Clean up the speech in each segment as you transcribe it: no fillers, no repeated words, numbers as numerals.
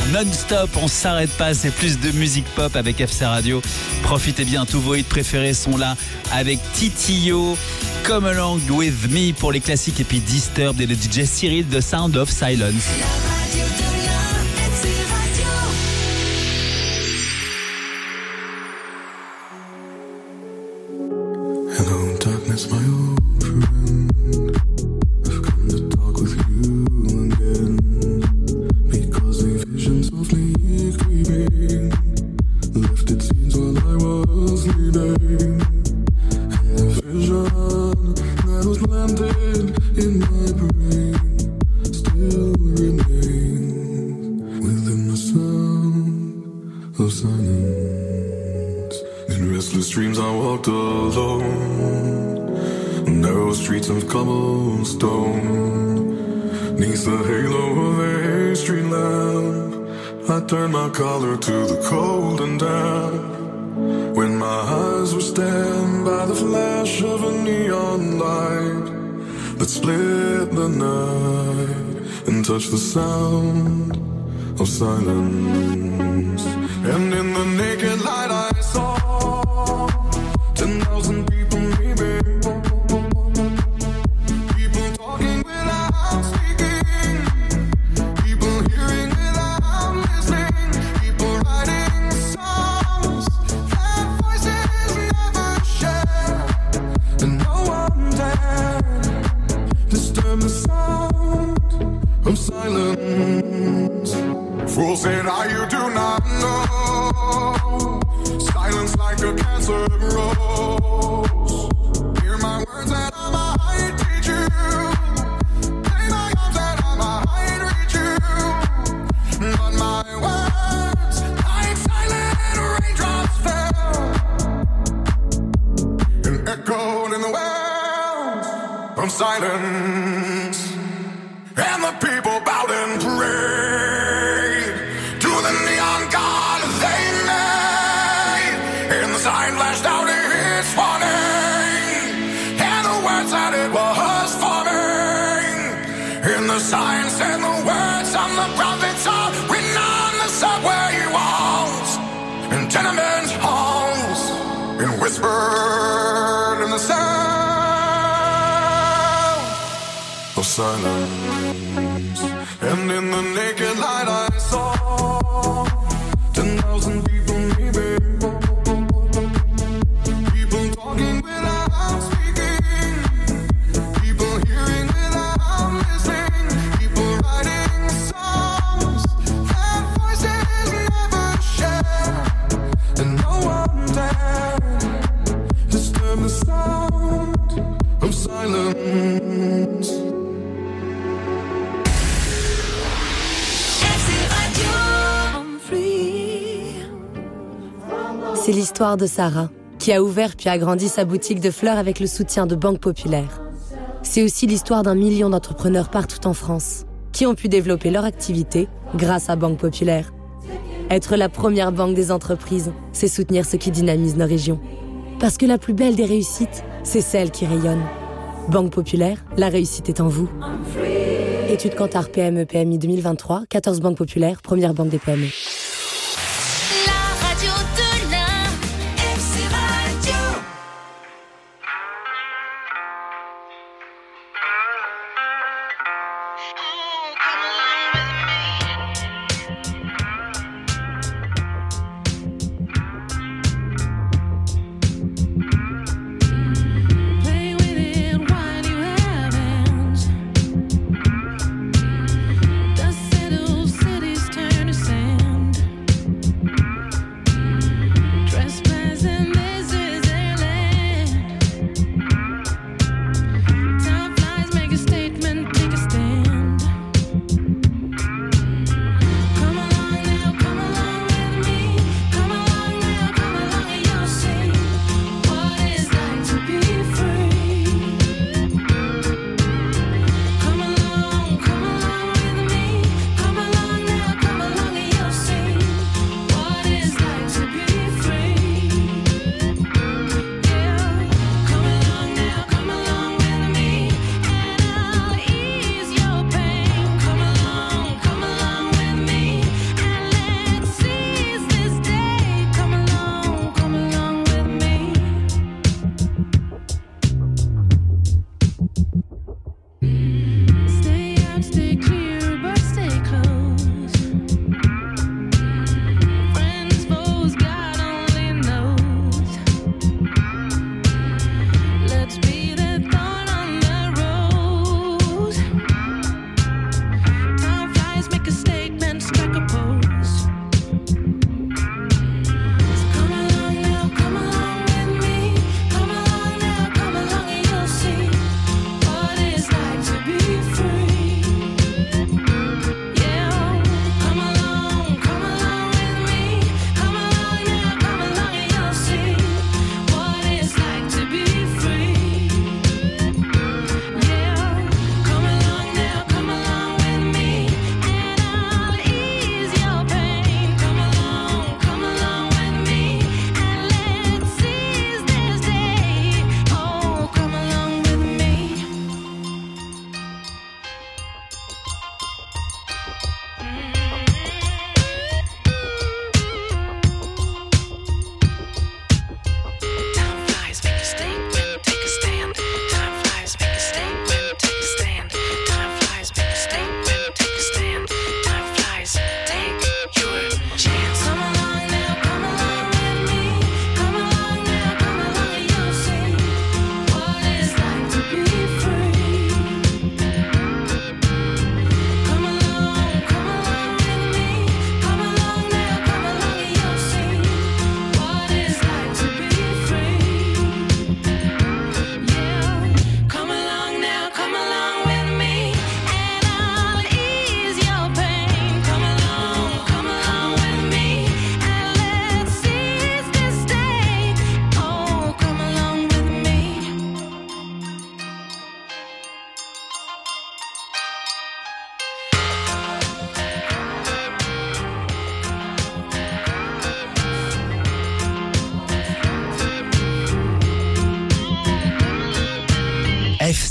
non-stop, on s'arrête pas, c'est plus de musique pop avec FC Radio. Profitez bien, tous vos hits préférés sont là avec Titio, Come Along With Me pour les classiques et puis Disturbed et le DJ Cyril de Sound of Silence. Hello darkness, my old friend. I've come to talk with you again, because a vision softly creeping left its scenes while I was sleeping, and the vision that was planted in my brain still remains within the sound of silence. In restless dreams I walked alone, narrow streets of cobblestone, neath the halo of a street lamp, I turned my collar to the cold and damp. When my eyes were stabbed by the flash of a neon light that split the night and touched the sound of silence. And in the naked light I saw 10,000 people leaving, people talking without speaking, people hearing without listening, people writing songs that voices never share, and no one dared disturb the sound of silence. Fool said you do not know, silence like a cancer grows. Hear my words that I might teach you, play my arms that I might reach you, but my words like silent raindrops fell and echoed in the wells of silence, and the people bowed and prayed to the neon god they made, and the sign flashed out its warning, and the words that it was forming, and the sign said the words of the prophets are written on the subway walls and tenement halls, and whispered in the sound of silence. And in the naked light I saw 10,000 people leaving, people talking without speaking, people hearing without listening, people writing songs that voices never share, and no one dared disturb the sound of silence. C'est l'histoire de Sarah, qui a ouvert puis agrandi sa boutique de fleurs avec le soutien de Banque Populaire. C'est aussi l'histoire d'un million d'entrepreneurs partout en France, qui ont pu développer leur activité grâce à Banque Populaire. Être la première banque des entreprises, c'est soutenir ce qui dynamise nos régions. Parce que la plus belle des réussites, c'est celle qui rayonne. Banque Populaire, la réussite est en vous. Étude Kantar PME PMI 2023, 14 banques populaires, première banque des PME. Cities turn to sand.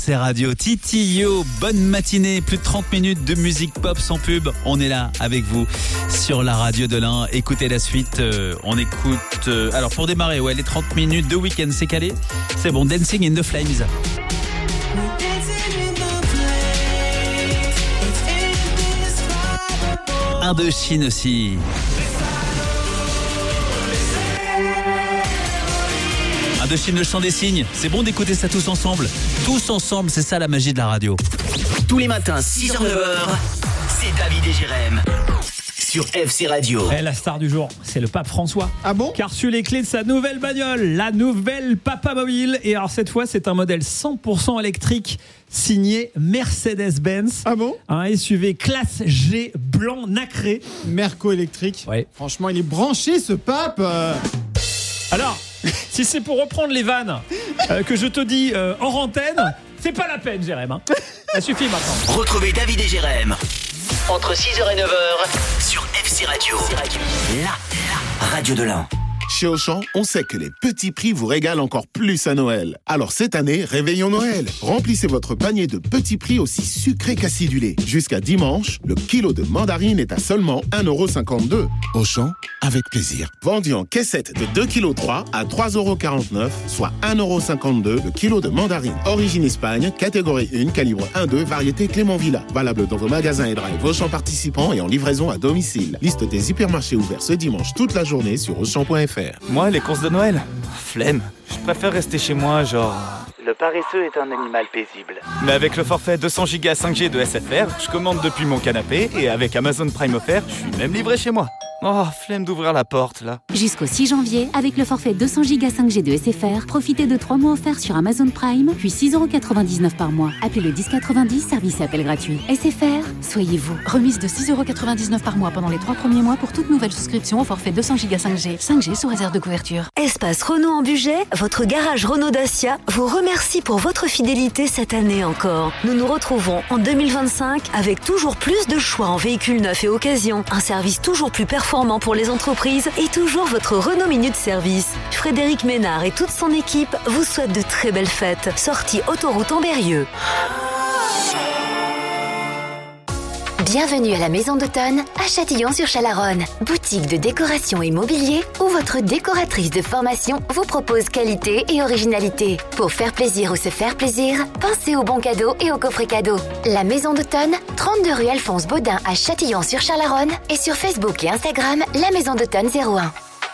FC Radio. Titio, bonne matinée, plus de 30 minutes de musique pop sans pub. On est là avec vous sur la radio de l'Ain. Écoutez la suite, on écoute... alors pour démarrer, les 30 minutes de week-end, c'est calé. C'est bon, Dancing in the Flames. Indochine aussi. Indochine, le chant des cygnes. C'est bon d'écouter ça tous ensemble. Tous ensemble, c'est ça la magie de la radio. Tous les matins, 6h-9h, c'est David et Jérém sur FC Radio. La star du jour, c'est le pape François. Ah bon ? Qui a reçu les clés de sa nouvelle bagnole, la nouvelle Papa Mobile. Et alors cette fois, c'est un modèle 100% électrique signé Mercedes-Benz. Ah bon ? Un SUV classe G blanc nacré. Merco électrique. Ouais. Franchement, il est branché ce pape. Alors, si c'est pour reprendre les vannes que je te dis hors antenne, c'est pas la peine, Jérém. Ça suffit maintenant. Retrouvez David et Jérém entre 6h et 9h sur FC Radio. La radio de l'Ain. Chez Auchan, on sait que les petits prix vous régalent encore plus à Noël. Alors cette année, réveillons Noël. Remplissez votre panier de petits prix aussi sucrés qu'acidulés. Jusqu'à dimanche, le kilo de mandarine est à seulement 1,52€. Auchan, avec plaisir. Vendu en caissette de 2,3 kg à 3,49€, soit 1,52€ le kilo de mandarine. Origine Espagne, catégorie 1, calibre 1,2, variété Clément Villa. Valable dans vos magasins et drive Auchan participants et en livraison à domicile. Liste des hypermarchés ouverts ce dimanche toute la journée sur Auchan.fr. Moi, les courses de Noël, flemme. Je préfère rester chez moi, genre... Le paresseux est un animal paisible. Mais avec le forfait 200 Go 5G de SFR, je commande depuis mon canapé et avec Amazon Prime offert, je suis même livré chez moi. Oh, flemme d'ouvrir la porte, là. Jusqu'au 6 janvier, avec le forfait 200 Go 5G de SFR, profitez de 3 mois offerts sur Amazon Prime, puis 6,99€ par mois. Appelez le 1090, service et appel gratuit. SFR, soyez vous. Remise de 6,99€ par mois pendant les 3 premiers mois pour toute nouvelle souscription au forfait 200 Go 5G. 5G sous réserve de couverture. Espace Renault en Bugey, votre garage Renault Dacia vous remercie pour votre fidélité cette année encore. Nous nous retrouvons en 2025 avec toujours plus de choix en véhicules neufs et occasions, un service toujours plus performant pour les entreprises et toujours votre Renault Minute Service. Frédéric Ménard et toute son équipe vous souhaitent de très belles fêtes. Sortie autoroute Ambérieux. Bienvenue à la Maison d'Automne à Châtillon-sur-Chalaronne. Boutique de décoration et mobilier où votre décoratrice de formation vous propose qualité et originalité. Pour faire plaisir ou se faire plaisir, pensez aux bons cadeaux et aux coffrets cadeaux. La Maison d'Automne, 32 rue Alphonse Baudin à Châtillon-sur-Chalaronne et sur Facebook et Instagram, la Maison d'Automne 01.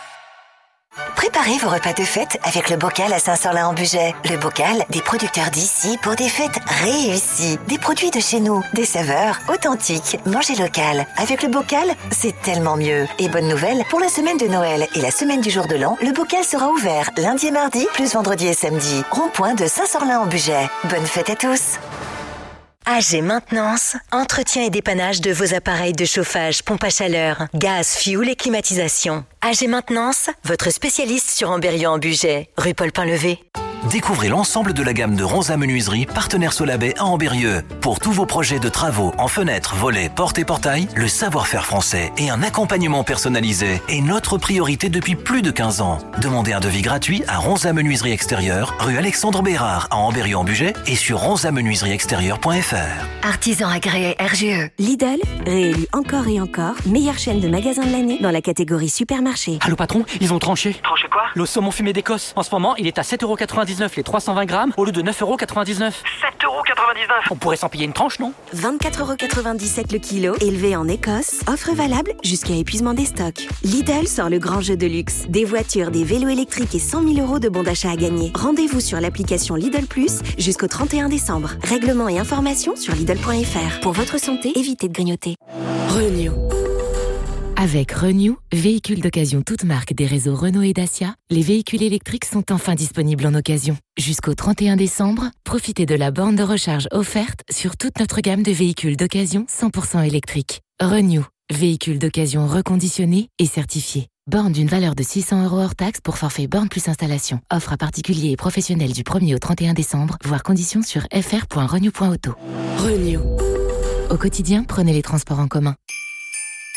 Préparez vos repas de fête avec le Bocal à Saint-Sorlin-en-Bugey. Le Bocal, des producteurs d'ici pour des fêtes réussies. Des produits de chez nous, des saveurs authentiques. Mangez local. Avec le Bocal, c'est tellement mieux. Et bonne nouvelle, pour la semaine de Noël et la semaine du jour de l'an, le Bocal sera ouvert lundi et mardi, plus vendredi et samedi. Rond-point de Saint-Sorlin-en-Bugey. Bonne fête à tous. AG Maintenance, entretien et dépannage de vos appareils de chauffage, pompe à chaleur, gaz, fioul et climatisation. AG Maintenance, votre spécialiste sur Ambérieu-en-Bugey, rue Paul-Pain-Levé. Découvrez l'ensemble de la gamme de Ronza Menuiserie, partenaire Solabay à Ambérieu. Pour tous vos projets de travaux en fenêtres, volets, portes et portails, le savoir-faire français et un accompagnement personnalisé est notre priorité depuis plus de 15 ans. Demandez un devis gratuit à Ronza Menuiserie Extérieure, rue Alexandre Bérard à Ambérieu-en-Bugey et sur ronzamenuiserieextérieure.fr. Artisan agréé RGE. Lidl, réélu encore et encore, meilleure chaîne de magasins de l'année dans la catégorie supermarché. Allô patron, ils ont tranché. Tranché quoi ? Le saumon fumé d'Écosse. En ce moment, il est à 7,99€ les 320 grammes au lieu de 9,99€. 7,99€. On pourrait s'en payer une tranche, non ? 24,97€ le kilo, élevé en Écosse. Offre valable jusqu'à épuisement des stocks. Lidl sort le grand jeu de luxe. Des voitures, des vélos électriques et 100 000€ de bons d'achat à gagner. Rendez-vous sur l'application Lidl Plus jusqu'au 31 décembre. Règlements et informations sur Lidl.fr. Pour votre santé, évitez de grignoter. Renew. Avec Renew, véhicules d'occasion toutes marques des réseaux Renault et Dacia, les véhicules électriques sont enfin disponibles en occasion. Jusqu'au 31 décembre, profitez de la borne de recharge offerte sur toute notre gamme de véhicules d'occasion 100% électriques. Renew, véhicules d'occasion reconditionnés et certifiés. Borne d'une valeur de 600€ hors taxe pour forfait borne plus installation. Offre à particuliers et professionnels du 1er au 31 décembre, voire conditions sur fr.renew.auto. Renew. Au quotidien, prenez les transports en commun.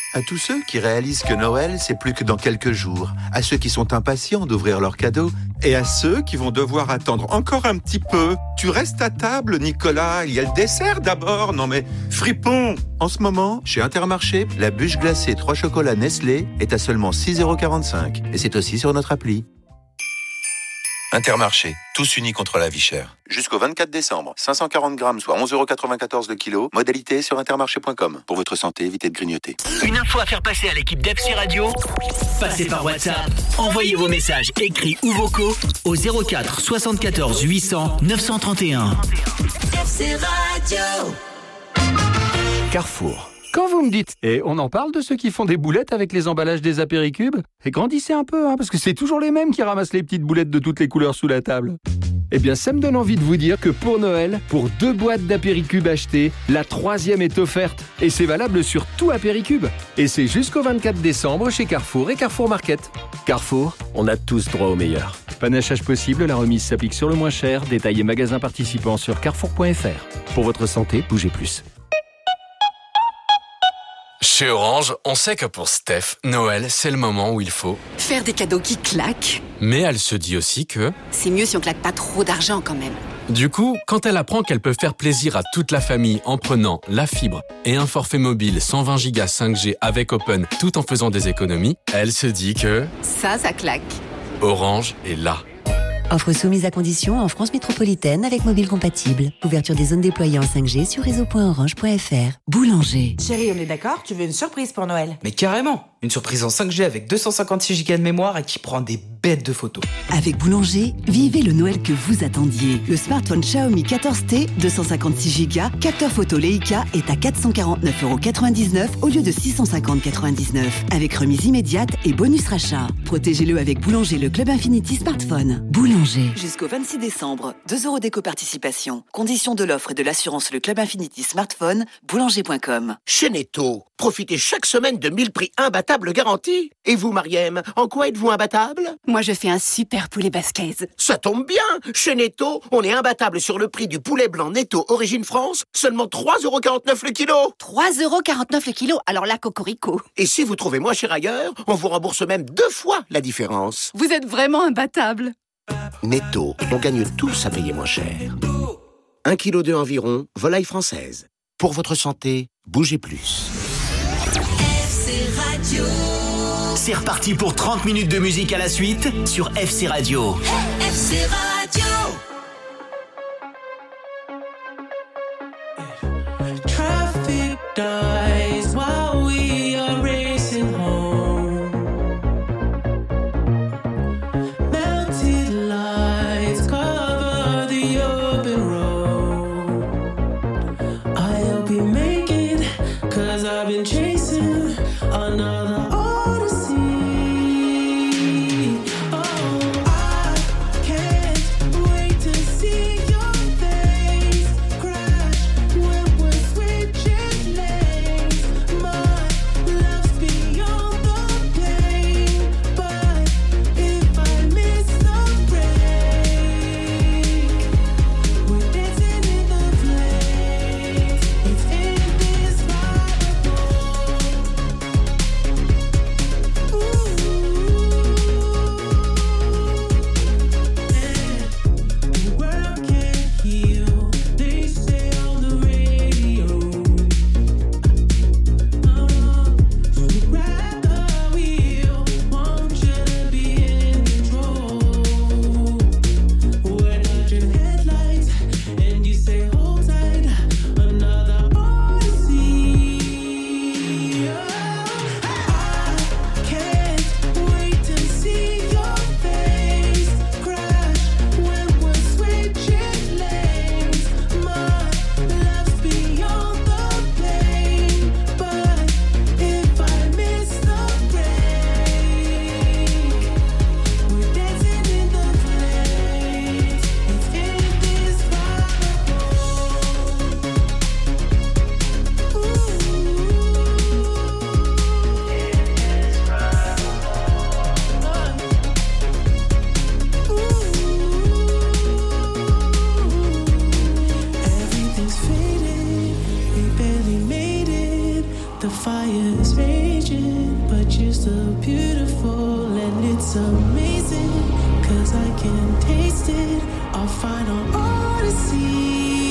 À tous ceux qui réalisent que Noël, c'est plus que dans quelques jours. À ceux qui sont impatients d'ouvrir leurs cadeaux. Et à ceux qui vont devoir attendre encore un petit peu. Tu restes à table, Nicolas. Il y a le dessert d'abord. Non mais, fripon! En ce moment, chez Intermarché, la bûche glacée 3 chocolats Nestlé est à seulement 6,45 €. Et c'est aussi sur notre appli. Intermarché, tous unis contre la vie chère. Jusqu'au 24 décembre, 540 grammes, soit 11,94 € le kilo. Modalité sur intermarché.com. Pour votre santé, évitez de grignoter. Une info à faire passer à l'équipe d'FC Radio? Passez par WhatsApp. Envoyez vos messages écrits ou vocaux au 04 74 800 931. FC Radio. Carrefour. Quand vous me dites, et on en parle de ceux qui font des boulettes avec les emballages des apéricubes, et grandissez un peu, parce que c'est toujours les mêmes qui ramassent les petites boulettes de toutes les couleurs sous la table. Eh bien, ça me donne envie de vous dire que pour Noël, pour 2 boîtes d'apéricubes achetées, la 3e est offerte. Et c'est valable sur tout apéricube. Et c'est jusqu'au 24 décembre chez Carrefour et Carrefour Market. Carrefour, on a tous droit au meilleur. Panachage possible, la remise s'applique sur le moins cher. Détails et magasins participants sur carrefour.fr. Pour votre santé, bougez plus. Chez Orange, on sait que pour Steph, Noël, c'est le moment où il faut faire des cadeaux qui claquent. Mais elle se dit aussi que c'est mieux si on claque pas trop d'argent quand même. Du coup, quand elle apprend qu'elle peut faire plaisir à toute la famille en prenant la fibre et un forfait mobile 120 Go 5G avec Open tout en faisant des économies, elle se dit que ça claque. Orange est là. Offre soumise à condition en France métropolitaine avec mobile compatible. Ouverture des zones déployées en 5G sur réseau.orange.fr. Boulanger. Chérie, on est d'accord? Tu veux une surprise pour Noël? Mais carrément! Une surprise en 5G avec 256 Go de mémoire et qui prend des bêtes de photos. Avec Boulanger, vivez le Noël que vous attendiez. Le smartphone Xiaomi 14T, 256 Go, capteur photo Leica est à 449,99 € au lieu de 650,99 €. Avec remise immédiate et bonus rachat. Protégez-le avec Boulanger, le Club Infinity Smartphone. Boulanger. Jusqu'au 26 décembre, 2 € d'éco-participation. Conditions de l'offre et de l'assurance le Club Infinity Smartphone, boulanger.com. Chez Netto, profitez chaque semaine de 1000 prix imbattables garantis. Et vous, Mariem, en quoi êtes-vous imbattable? Moi, je fais un super poulet basquez. Ça tombe bien. Chez Netto, on est imbattable sur le prix du poulet blanc Netto Origine France, seulement 3,49 € le kilo. 3,49 € le kilo, alors là, cocorico. Et si vous trouvez moins cher ailleurs, on vous rembourse même 2 fois la différence. Vous êtes vraiment imbattable. Netto, on gagne tous à payer moins cher. 1,2 kg environ, volaille française. Pour votre santé, bougez plus. C'est reparti pour 30 minutes de musique à la suite sur FC Radio. FC Radio. Traffic dies while we are racing home. Melted lights cover the open road. I'll be making, 'cause I've been chasing another odyssey. Oh, I can't wait to see your face crash when we're switching lanes. My love's beyond the pain, but if I miss the break, we're dancing in the flames. It's indescribable. The world can't heal, they say on the radio. So grab the wheel, want you to be in control. We're dodging headlights, and you say hold tight, another odyssey. I can't wait to see your face crash when we're switching lanes. My love's beyond the pain, but if I miss the break, we're dancing in the flames. It's indescribable. Everything's faded, we barely made it. The fire's raging. It's amazing, 'cause I can taste it. Our final odyssey.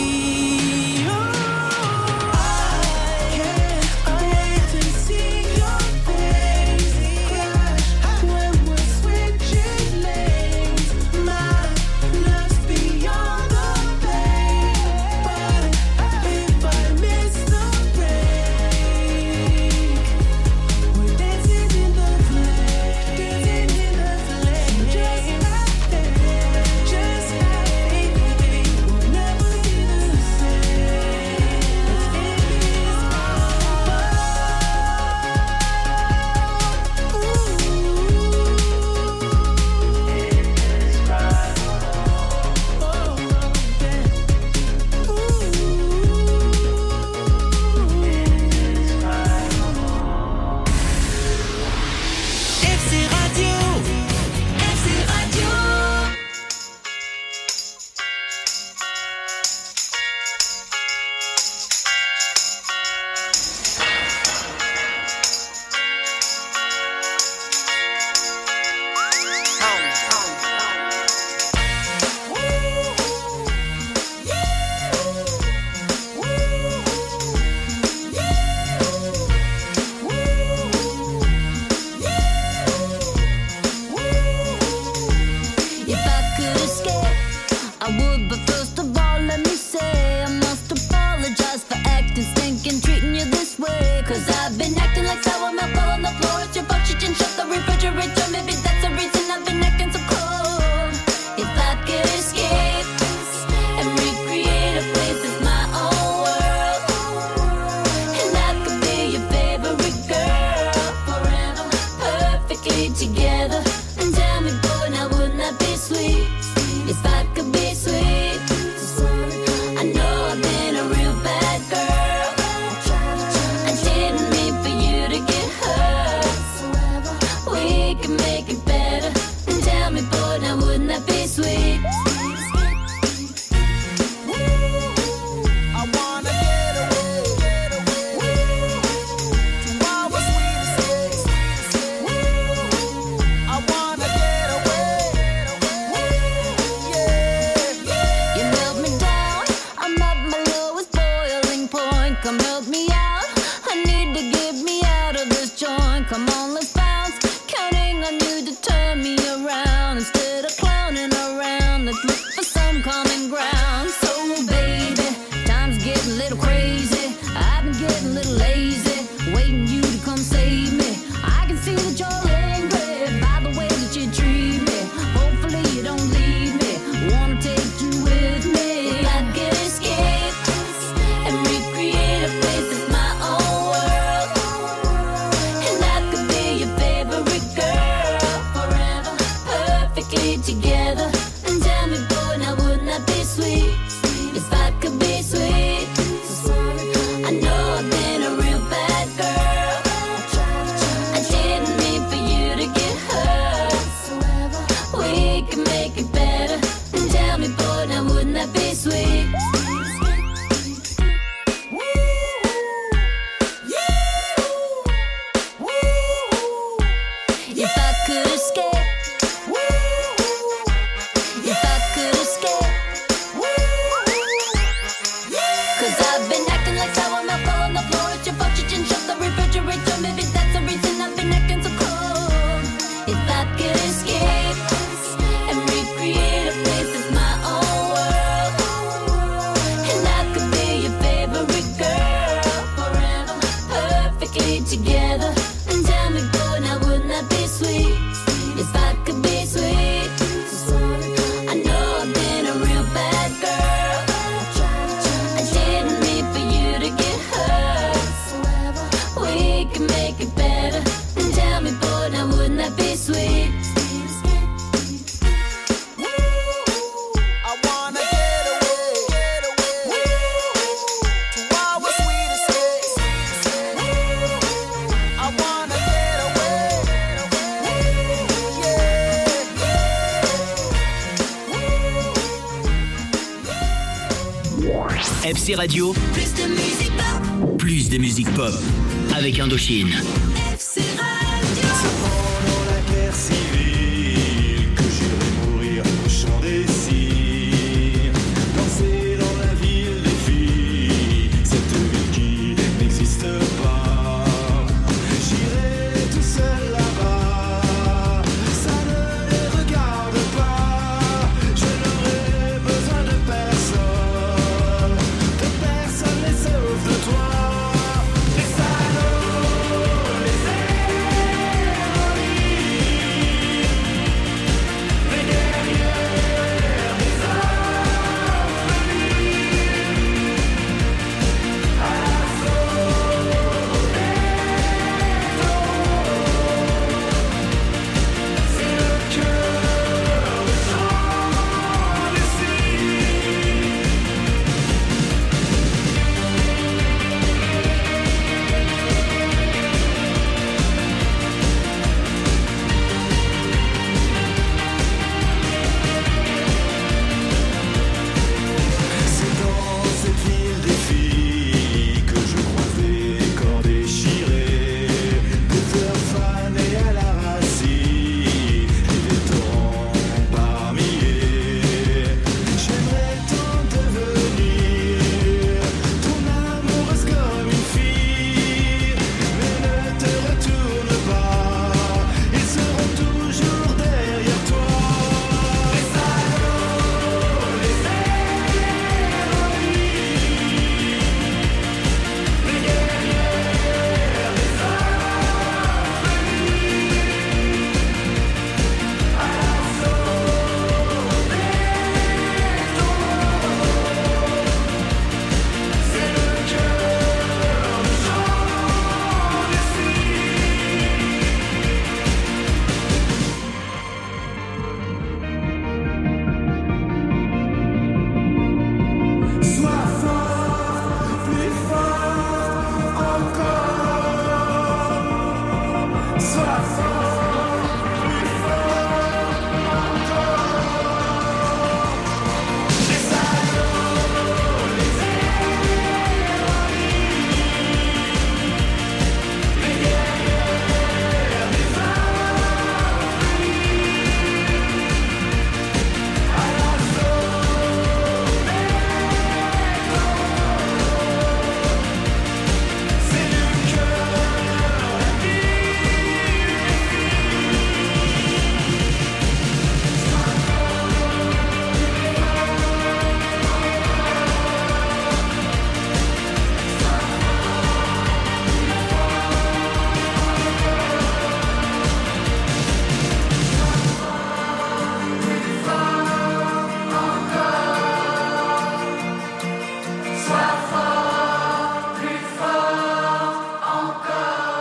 FC Radio, plus de musique pop. Plus de musique pop. Avec Indochine. FC Radio. Pendant la guerre civile.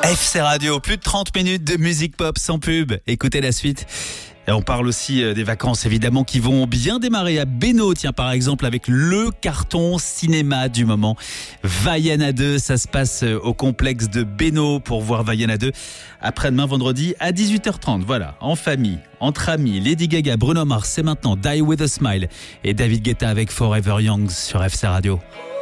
FC Radio, plus de 30 minutes de musique pop sans pub. Écoutez la suite. Et on parle aussi des vacances évidemment qui vont bien démarrer à Bénaud. Tiens, par exemple avec le carton cinéma du moment, Vaiana 2. Ça se passe au complexe de Bénaud pour voir Vaiana 2 après-demain vendredi à 18h30. Voilà, en famille, entre amis. Lady Gaga, Bruno Mars, c'est maintenant Die With A Smile. Et David Guetta avec Forever Young sur FC Radio.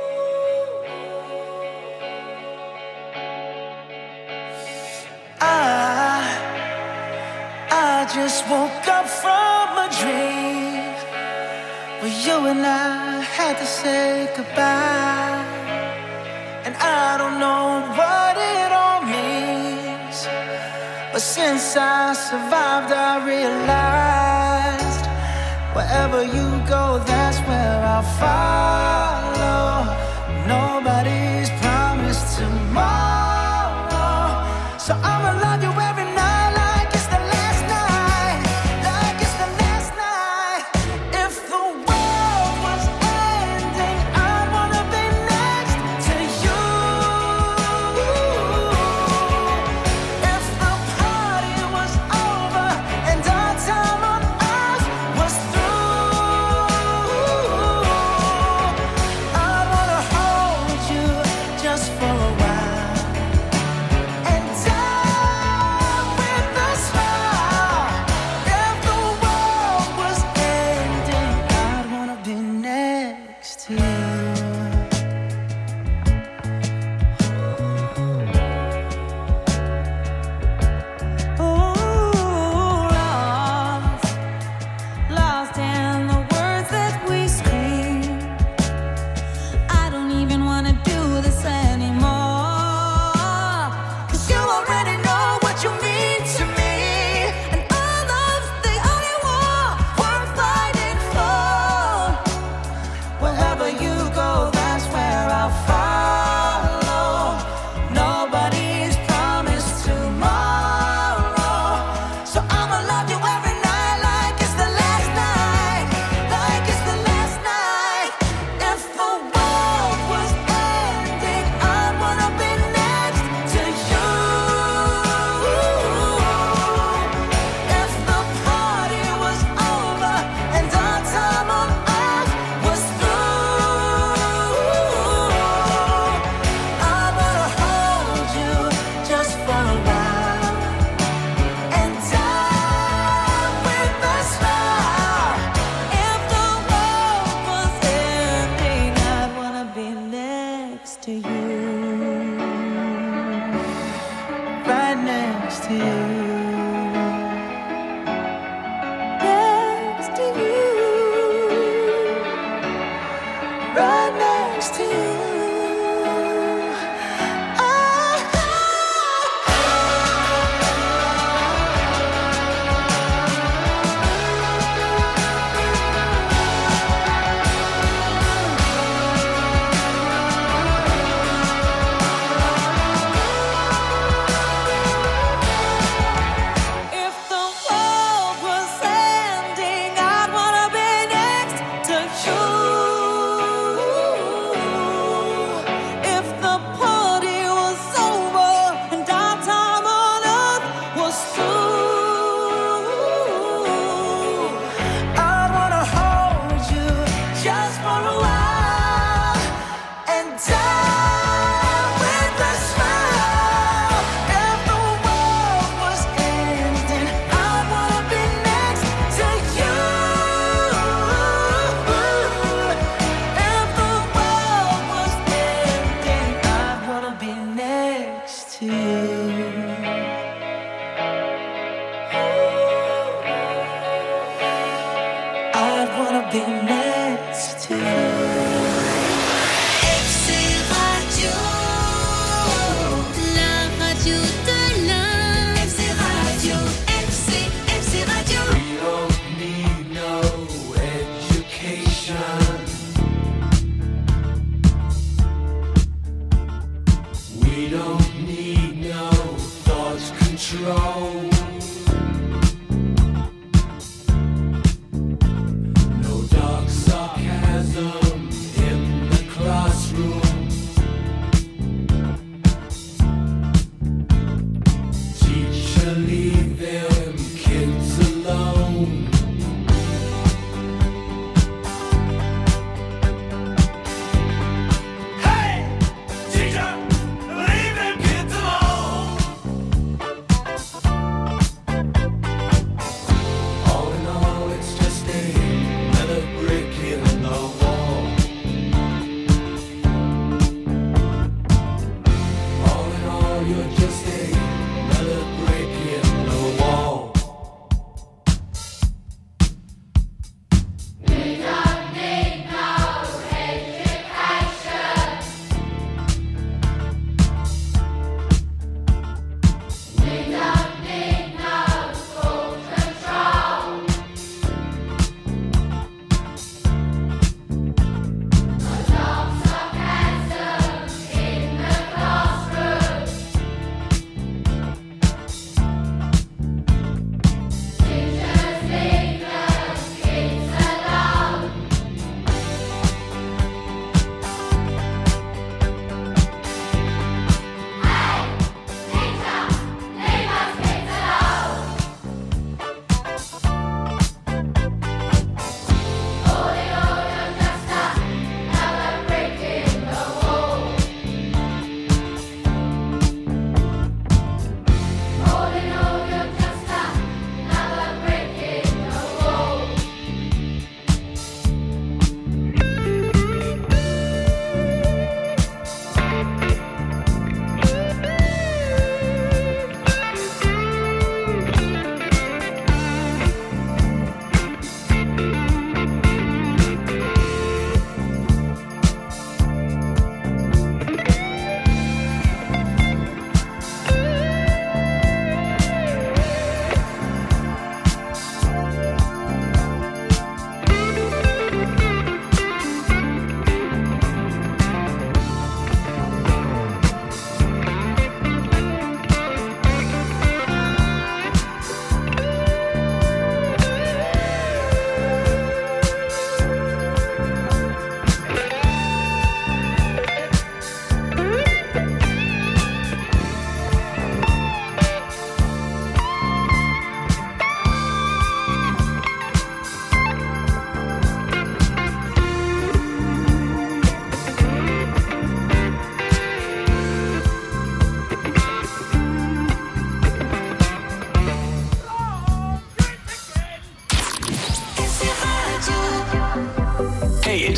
I just woke up from a dream where you and I had to say goodbye. And I don't know what it all means, but since I survived I realized wherever you go, that's where I'll follow. Nobody's promised tomorrow, so I'ma love you every night.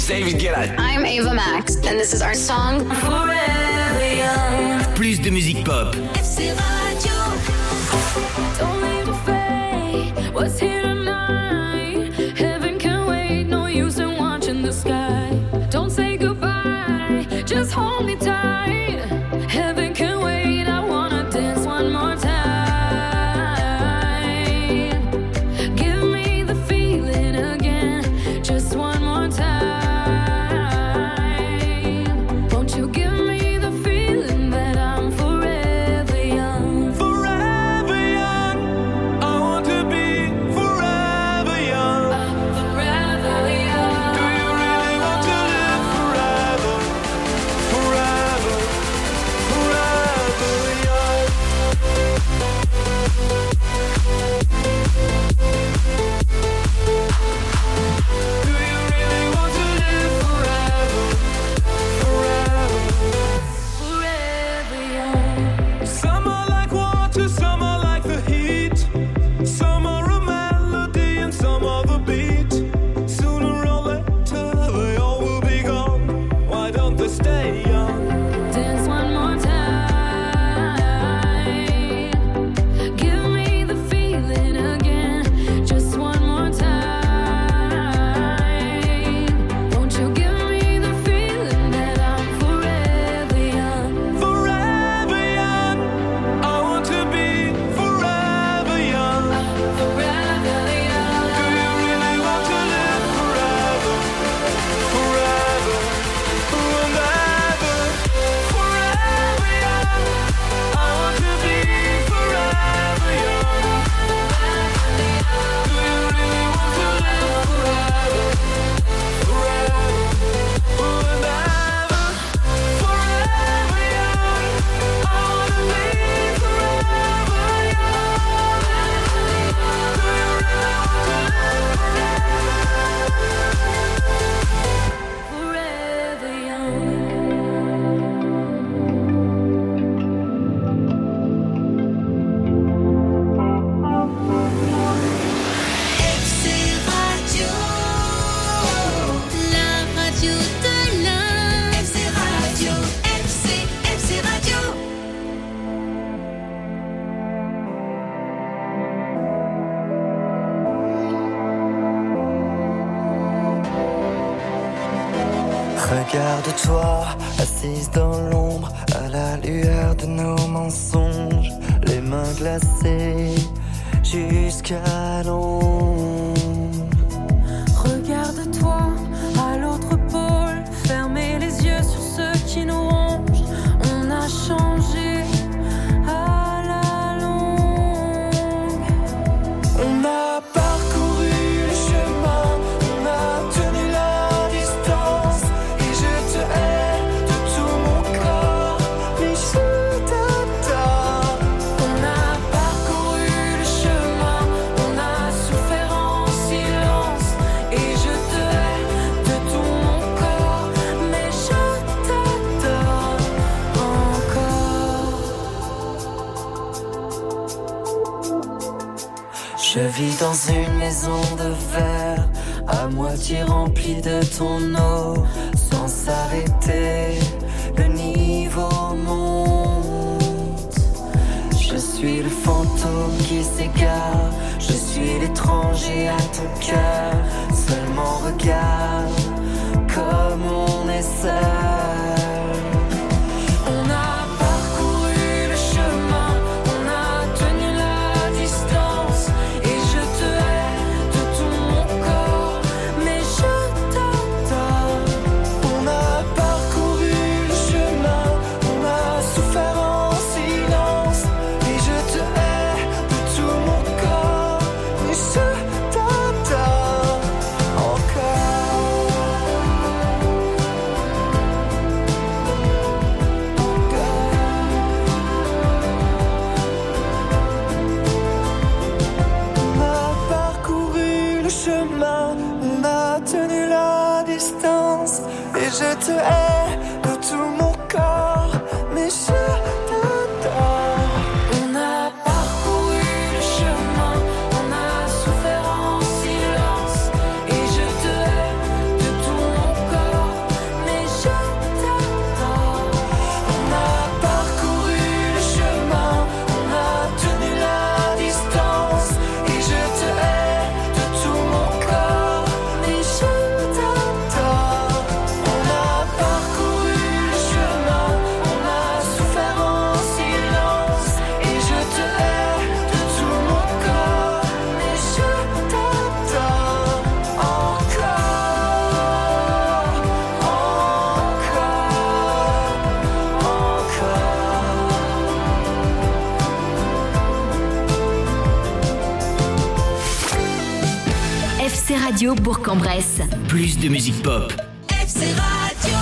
is David Guetta. I'm Ava Max, and this is our song Forever Young. Plus de musique pop. FC Radio. Don't leave the fate. What's here tonight? Heaven can wait. No use in watching the sky. Don't say goodbye. Just hold me tight. Heaven can wait. I wanna dance one more time. Give me the feeling again. Just one more time. Won't you give me the feeling that I'm forever young? Forever young. I want to be forever young. Forever young. Do you really want to live forever? Forever, forever young. Do you really want to live forever? Forever, Forever young. some are like water, some are like the heat. Some are a melody and some are the beat. Sooner or later they all will be gone. Why don't they stay young? Dance one more time. Give me the feeling again. Just one more time. Won't you give me the feeling that I'm forever young? Forever young. I want to be forever young. Forever young. Do you really want to live forever? Forever, forever, forever young. I want to be forever young. Do you really want to live forever? Forever, forever, forever young. I want to be forever young. Do you really want to live Forever young. FC Radio, la radio de l'Inde. FC Radio, FC Radio. Regarde-toi, assise dans l'ombre, à la lueur de nos mensonges, les mains glacées jusqu'à l'ombre. Regarde-toi à l'autre pôle, fermez les yeux sur ceux qui nous rongent. On a changé à la longue. On a parcouru le chemin, on a tenu la distance, et je te hais de tout mon corps, mais je t'adore. On a parcouru le chemin, on a souffert en silence. Et je te hais de tout mon corps, mais je t'adore encore. Je vis dans une maison de verre, à moitié remplie de ton eau, sans s'arrêter, le niveau monte. Je suis le fantôme qui s'égare, je suis l'étranger à ton cœur. Seulement regarde comme on est seul. On a parcouru le chemin, on a tenu la distance, et je te hais de tout mon corps, mais je t'adore. On a parcouru le chemin, on a souffert en silence, et je te hais de tout mon corps, mais je t'adore encore. FC Radio Bourg-en-Bresse. Plus de musique pop. FC Radio.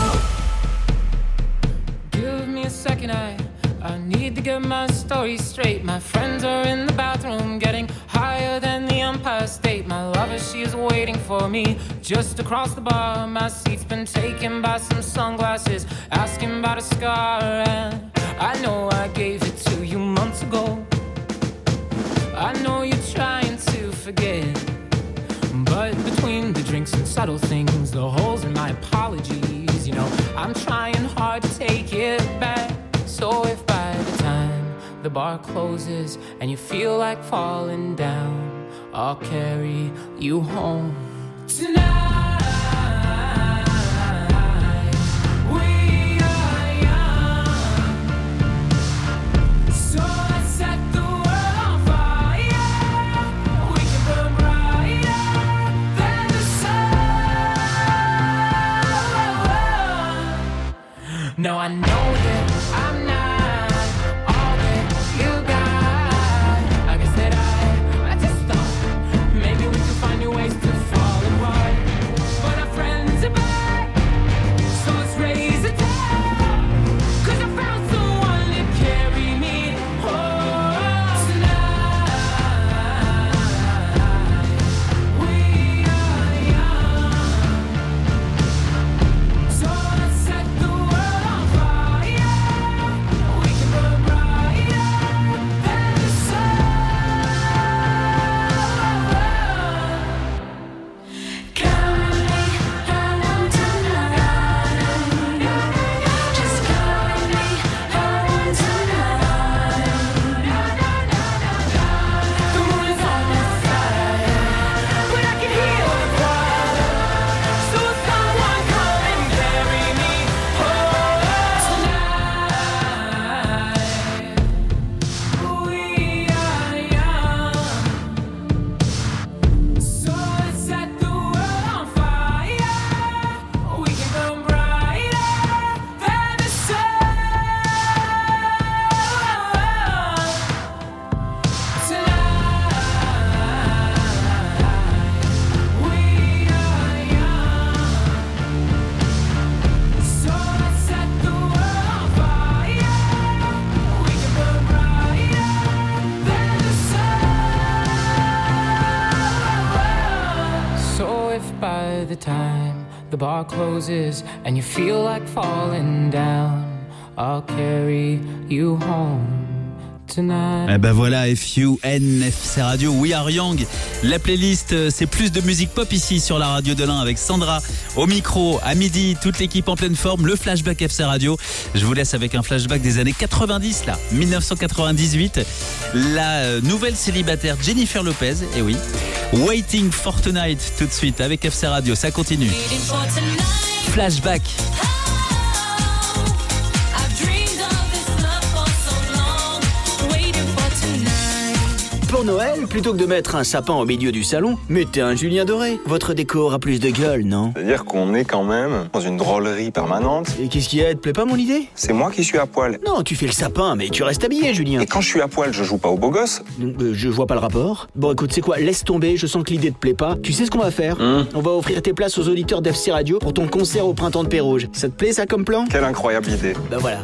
Give me a second, I need to get my story straight. My friends are in the bathroom getting higher than the Empire State. My lover, she is waiting for me just across the bar. My seat's been taken by some sunglasses, asking about a scar. And I know I gave it to you months ago. I know you're trying to forget, but between the drinks and subtle things, the holes in my apologies, you know, I'm trying hard to take it back. So if by the time the bar closes and you feel like falling down, I'll carry you home tonight. No, I know that I'm not all that you got. I guess that I just thought maybe we could find new ways to fall apart. But our friends are back, so let's raise a toast. 'Cause I found someone to carry me home tonight. We are young, so let's set the world on fire. We can burn brighter than the sun. Carry me home tonight. Just carry me home tonight. The moon is on my side, but I can hear the choir. So someone come and carry me home tonight. We are young, so let's set the world on fire. We can burn brighter than the sun tonight. We are young, so let's set the world on fire. We can burn brighter than the sun. So if by the time the bar closes and you feel like falling down, I'll carry you home tonight. Eh ben voilà, FUNFC Radio, We Are Young. La playlist, c'est plus de musique pop ici sur la radio de l'Ain avec Sandra au micro. À midi, toute l'équipe en pleine forme. Le flashback FC Radio. Je vous laisse avec un flashback des années 90, là, 1998. La nouvelle célibataire Jennifer Lopez, et oui. Waiting for Tonight, tout de suite avec FC Radio. Ça continue. Flashback. Pour Noël, plutôt que de mettre un sapin au milieu du salon, mettez un Julien Doré. Votre déco aura plus de gueule, non? C'est-à-dire qu'on est quand même dans une drôlerie permanente. Et qu'est-ce qu'il y a? Elle te plaît pas mon idée? C'est moi qui suis à poil. Non, tu fais le sapin, mais tu restes habillé, Julien. Et quand je suis à poil, je joue pas au beau gosse? Je vois pas le rapport. Bon, écoute, c'est quoi? Laisse tomber, je sens que l'idée te plaît pas. Tu sais ce qu'on va faire? On va offrir tes places aux auditeurs d'FC Radio pour ton concert au Printemps de Pérouge. Ça te plaît, ça, comme plan? Quelle incroyable idée. Bah voilà.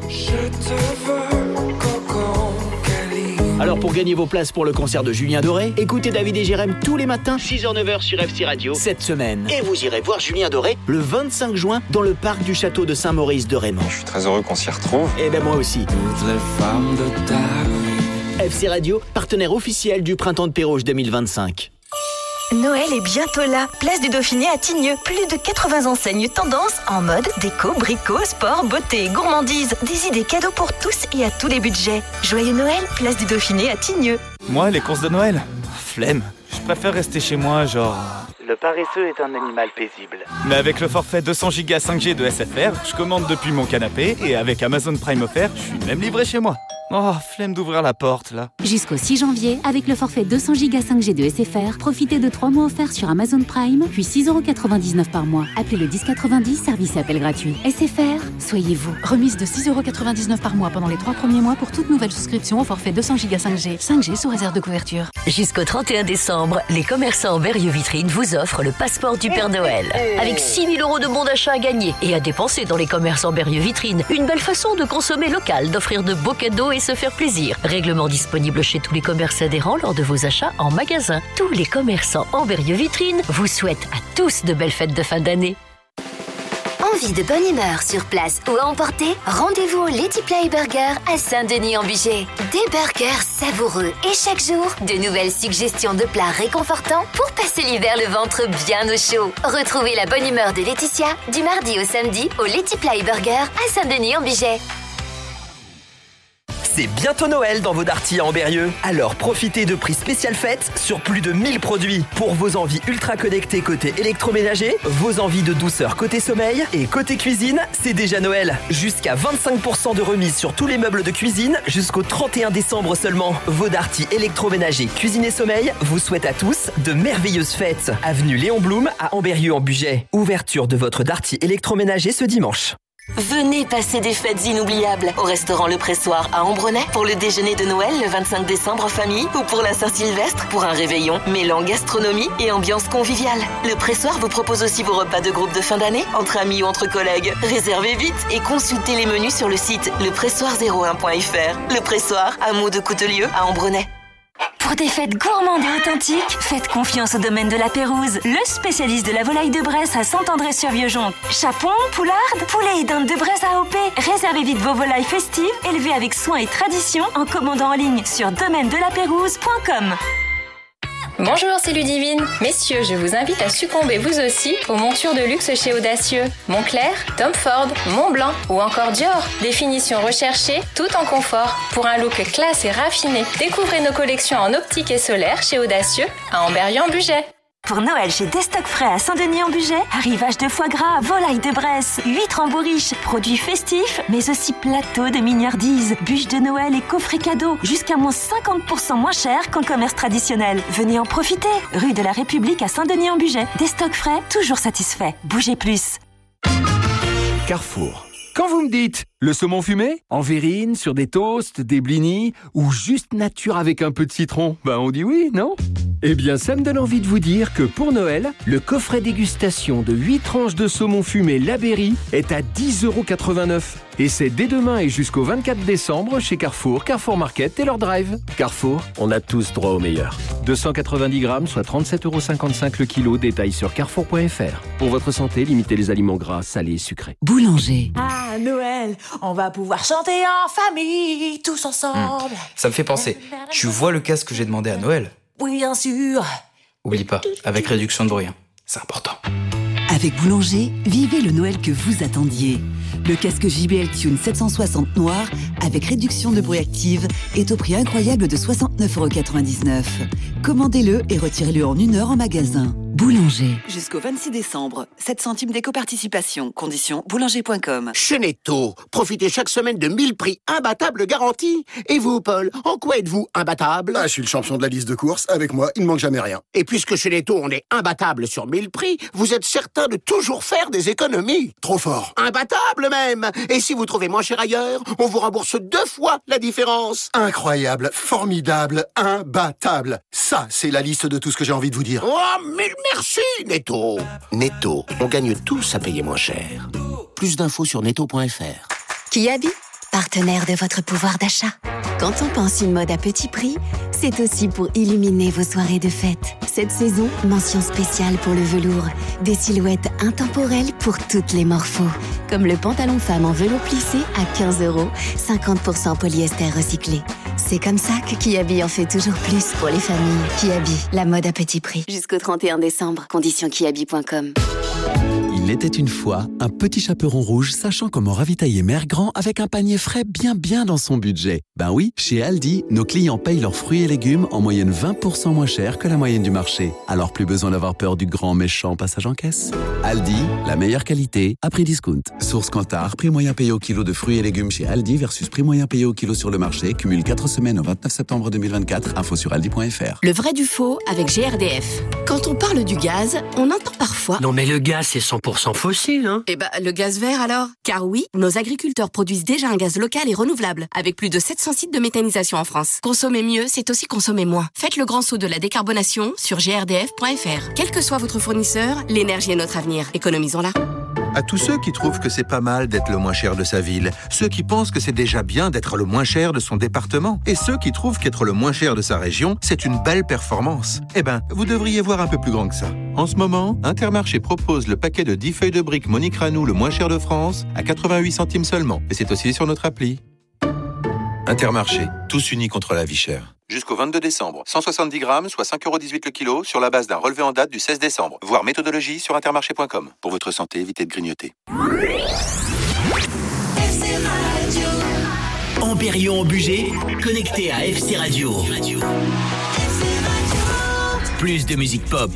Alors pour gagner vos places pour le concert de Julien Doré, écoutez David et Jérém tous les matins, 6h-9h sur FC Radio, cette semaine. Et vous irez voir Julien Doré le 25 juin dans le parc du château de Saint-Maurice de Raymond. Je suis très heureux qu'on s'y retrouve. Et ben moi aussi. Toutes les femmes de ta vie. FC Radio, partenaire officiel du Printemps de Pérouge 2025. Noël est bientôt là. Place du Dauphiné à Tignes. Plus de 80 enseignes tendance en mode, déco, brico, sport, beauté, gourmandise. Des idées cadeaux pour tous et à tous les budgets. Joyeux Noël, place du Dauphiné à Tignes. Moi, les courses de Noël, flemme. Je préfère rester chez moi, genre... Le paresseux est un animal paisible. Mais avec le forfait 200 Go 5G de SFR, je commande depuis mon canapé et avec Amazon Prime offert, je suis même livré chez moi. Oh, flemme d'ouvrir la porte, là. Jusqu'au 6 janvier, avec le forfait 200 Go 5G de SFR, profitez de 3 mois offerts sur Amazon Prime, puis 6,99 € par mois. Appelez le 1090, service et appel gratuit. SFR, soyez vous. Remise de 6,99 € par mois pendant les 3 premiers mois pour toute nouvelle souscription au forfait 200 Go 5G. 5G sous réserve de couverture. Jusqu'au 31 décembre, les commerçants en Berrieux Vitrine vous offrent le passeport du Père Noël. Avec 6 000 € de bons d'achat à gagner et à dépenser dans les commerçants Berrieux Vitrine. Une belle façon de consommer local, d'offrir de beaux cadeaux et se faire plaisir. Règlement disponible chez tous les commerces adhérents lors de vos achats en magasin. Tous les commerçants en Berrieux Vitrine vous souhaitent à tous de belles fêtes de fin d'année. Envie de bonne humeur sur place ou à emporter? Rendez-vous au Lady Play Burger à Saint-Denis-en-Bugey. Des burgers savoureux et chaque jour, de nouvelles suggestions de plats réconfortants pour passer l'hiver le ventre bien au chaud. Retrouvez la bonne humeur de Laetitia du mardi au samedi au Lady Play Burger à Saint-Denis-en-Bugey. C'est bientôt Noël dans vos Darty à Ambérieux. Alors profitez de prix spécial fête sur plus de 1000 produits. Pour vos envies ultra connectées côté électroménager, vos envies de douceur côté sommeil et côté cuisine, c'est déjà Noël. Jusqu'à 25% de remise sur tous les meubles de cuisine jusqu'au 31 décembre seulement. Vos Darty électroménager, cuisine et sommeil vous souhaitent à tous de merveilleuses fêtes. Avenue Léon Blum à Ambérieux en Bugey. Ouverture de votre Darty électroménager ce dimanche. Venez passer des fêtes inoubliables au restaurant Le Pressoir à Ambronay pour le déjeuner de Noël le 25 décembre en famille ou pour la Saint-Sylvestre pour un réveillon mêlant gastronomie et ambiance conviviale. Le Pressoir vous propose aussi vos repas de groupe de fin d'année entre amis ou entre collègues. Réservez vite et consultez les menus sur le site lepressoir01.fr. Le Pressoir, hameau de Coutelieu à Ambronay. Pour des fêtes gourmandes et authentiques, faites confiance au domaine de la Pérouse, le spécialiste de la volaille de Bresse à Saint-André-sur-Vieuxjonc. Chapon, poularde, poulet et dinde de Bresse AOP. Réservez vite vos volailles festives, élevées avec soin et tradition en commandant en ligne sur domaine-de-la-pérouse.com. Bonjour, c'est Ludivine. Messieurs, je vous invite à succomber vous aussi aux montures de luxe chez Audacieux. Moncler, Tom Ford, Montblanc ou encore Dior. Des finitions recherchées, tout en confort. Pour un look classe et raffiné, découvrez nos collections en optique et solaire chez Audacieux à Ambérieux-en-Bugey. Pour Noël chez Destock Frais à Saint-Denis-en-Bugey, arrivage de foie gras, volaille de Bresse, huîtres en bourriche, produits festifs, mais aussi plateaux de mignardises, bûches de Noël et coffrets cadeaux, jusqu'à moins 50% moins cher qu'en commerce traditionnel. Venez en profiter, rue de la République à Saint-Denis-en-Bugey. Destock Frais, toujours satisfait. Bougez plus. Carrefour. Quand vous me dites le saumon fumé, en verrine, sur des toasts, des blinis, ou juste nature avec un peu de citron, on dit oui, non? Eh bien, ça me donne envie de vous dire que pour Noël, le coffret dégustation de 8 tranches de saumon fumé La Berry est à 10,89 €. Et c'est dès demain et jusqu'au 24 décembre chez Carrefour, Carrefour Market et leur drive. Carrefour, on a tous droit au meilleur. 290 grammes, soit 37,55 € le kilo. Détail sur carrefour.fr. Pour votre santé, limitez les aliments gras, salés et sucrés. Boulanger. Ah, Noël, on va pouvoir chanter en famille, tous ensemble. Ça me fait penser, tu vois le casque que j'ai demandé à Noël? Oui, bien sûr. Oublie pas, avec réduction de bruit, c'est important. Avec Boulanger, vivez le Noël que vous attendiez. Le casque JBL Tune 760 noir avec réduction de bruit active est au prix incroyable de 69,99 €. Commandez-le et retirez-le en 1 heure en magasin. Boulanger. Jusqu'au 26 décembre, 7 centimes d'éco-participation. Condition boulanger.com. Chez Netto, profitez chaque semaine de 1000 prix imbattables garantis. Et vous, Paul, en quoi êtes-vous imbattable? Je suis le champion de la liste de courses. Avec moi, il ne manque jamais rien. Et puisque chez Netto, on est imbattable sur 1000 prix, vous êtes certain de toujours faire des économies. Trop fort. Imbattable même. Et si vous trouvez moins cher ailleurs, on vous rembourse 2 fois la différence. Incroyable, formidable, imbattable. Ça, c'est la liste de tout ce que j'ai envie de vous dire. Oh, mille merci, Netto. Netto, on gagne tous à payer moins cher. Plus d'infos sur netto.fr. Kiabi, partenaire de votre pouvoir d'achat. Quand on pense une mode à petit prix, c'est aussi pour illuminer vos soirées de fête. Cette saison, mention spéciale pour le velours. Des silhouettes intemporelles pour toutes les morphos. Comme le pantalon femme en velours plissé à 15 €, 50% polyester recyclé. C'est comme ça que Kiabi en fait toujours plus pour les familles. Kiabi, la mode à petit prix. Jusqu'au 31 décembre. Conditions kiabi.com. Il était une fois un petit chaperon rouge sachant comment ravitailler Mère Grand avec un panier frais bien dans son budget. Ben oui, chez Aldi, nos clients payent leurs fruits et légumes en moyenne 20% moins cher que la moyenne du marché. Alors plus besoin d'avoir peur du grand méchant passage en caisse. Aldi, la meilleure qualité à prix discount. Source Kantar, prix moyen payé au kilo de fruits et légumes chez Aldi versus prix moyen payé au kilo sur le marché. Cumule 4 semaines au 29 septembre 2024. Info sur aldi.fr. Le vrai du faux avec GRDF. Quand on parle du gaz, on entend parfois... Non mais le gaz c'est 100% fossile, hein. Eh ben, le gaz vert alors? Car oui, nos agriculteurs produisent déjà un gaz local et renouvelable, avec plus de 700 sites de méthanisation en France. Consommer mieux, c'est aussi consommer moins. Faites le grand saut de la décarbonation sur grdf.fr. Quel que soit votre fournisseur, l'énergie est notre avenir. Économisons-la. À tous ceux qui trouvent que c'est pas mal d'être le moins cher de sa ville, ceux qui pensent que c'est déjà bien d'être le moins cher de son département, et ceux qui trouvent qu'être le moins cher de sa région, c'est une belle performance. Eh ben, vous devriez voir un peu plus grand que ça. En ce moment, Intermarché propose le paquet de 10 feuilles de briques Monique Ranou le moins cher de France à 88 centimes seulement. Et c'est aussi sur notre appli. Intermarché, tous unis contre la vie chère. Jusqu'au 22 décembre, 170 grammes, soit 5,18€ le kilo, sur la base d'un relevé en date du 16 décembre. Voir méthodologie sur intermarché.com. Pour votre santé, évitez de grignoter. En période en budget, connecté à FC Radio. Plus de musique pop.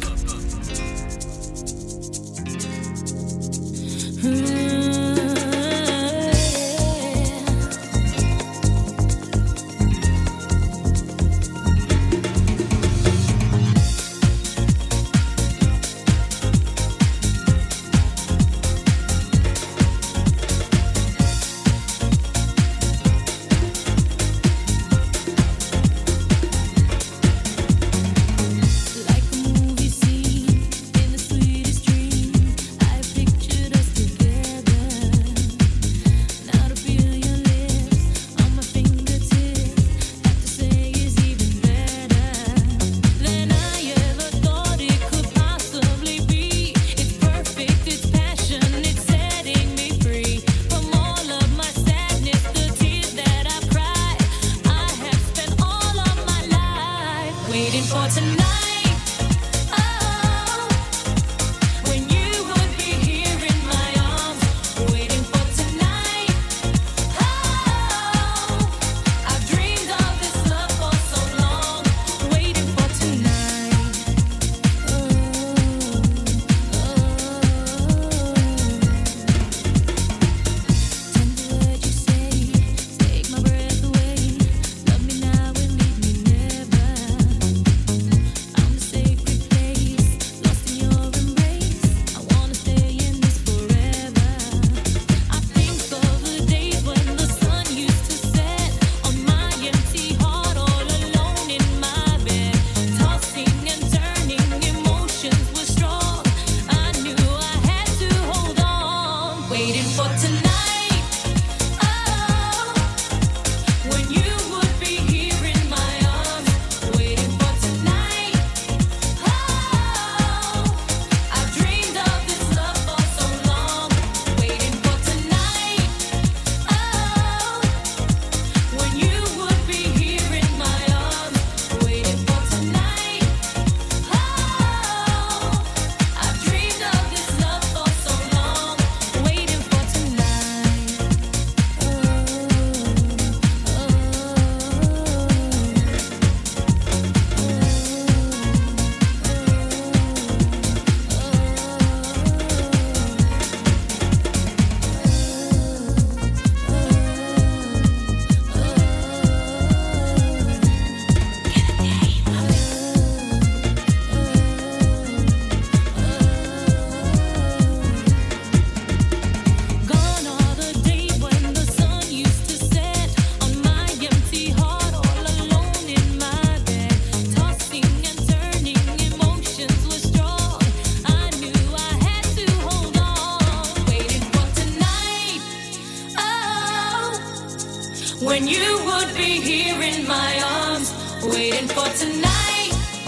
when you would be here in my arms, waiting for tonight.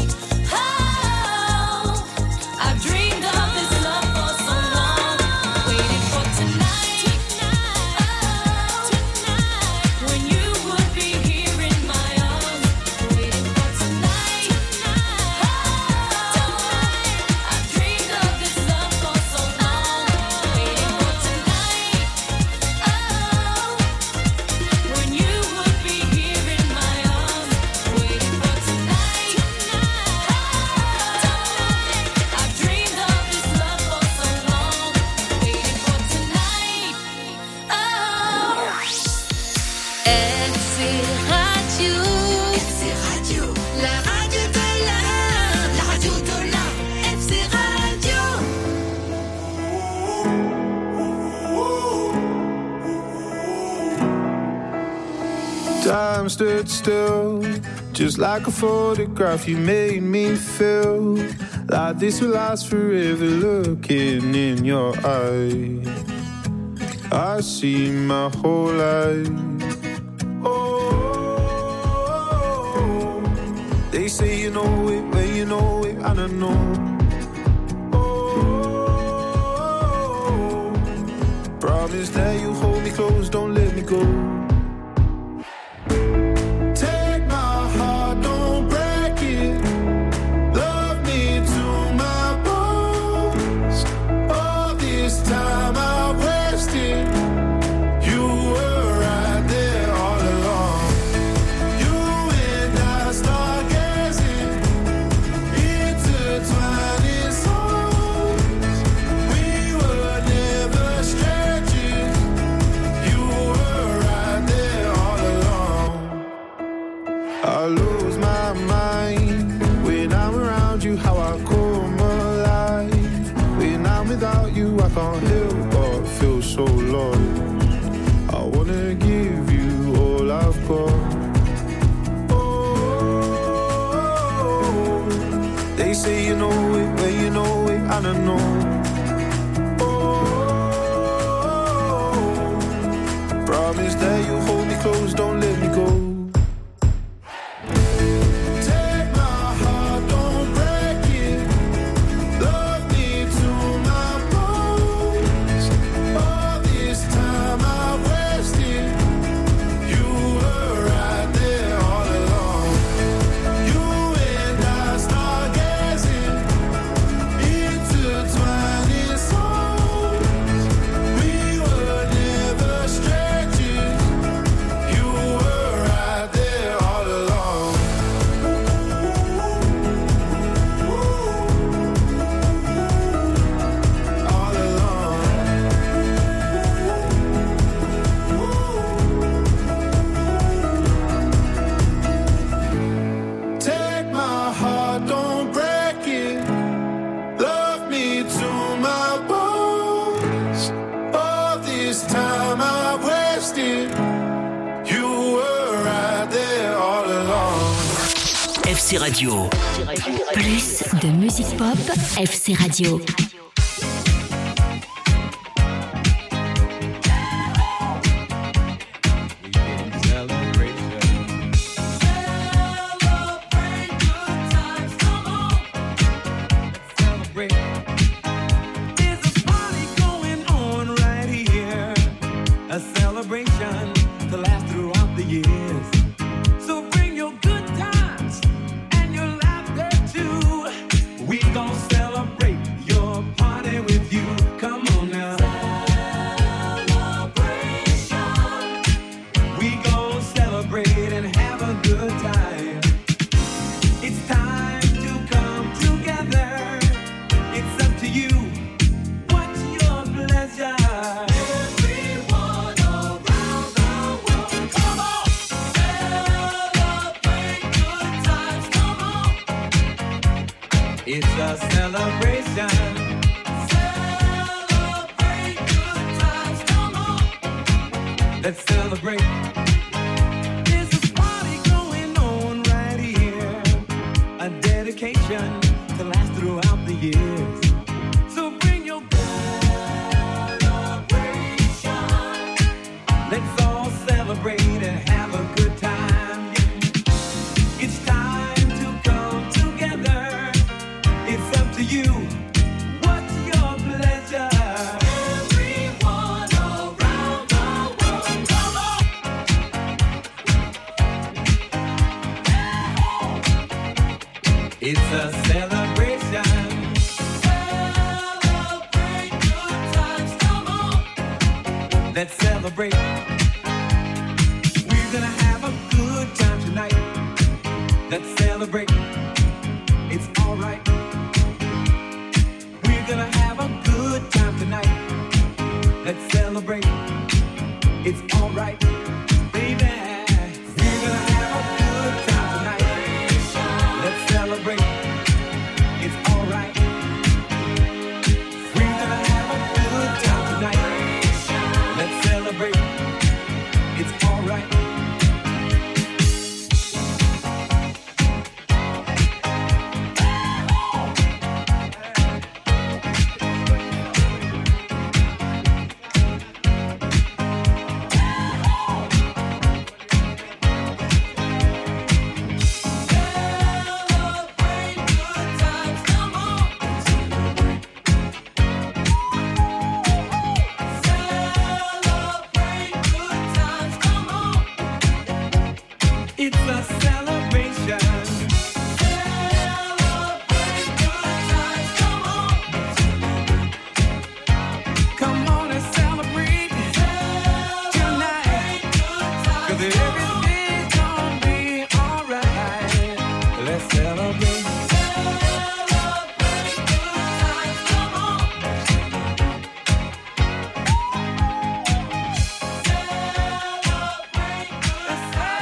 Oh, I've dreamed of this love for so long, waiting for tonight. Oh, tonight, when you would be here in my arms, waiting for tonight. Oh, tonight, I've dreamed of this love for so long, Radio. FC Radio. La radio de l'Ain. La radio de l'Ain. FC Radio. Time stood still, just like a photograph. You made me feel like this will last forever. Looking in your eyes, I see my whole life. Oh, they say you know it, well you know it, and I know. Oh, promise that you hold me close, don't let me go. Can't help but feel so lost. I wanna give you all I've got. Oh, they say you know it, well you know it, and I know. Oh, promise that you hold me close, don't let me go. FC Radio. Plus de musique pop, FC Radio. Let's celebrate. It's alright, baby. It's a celebration.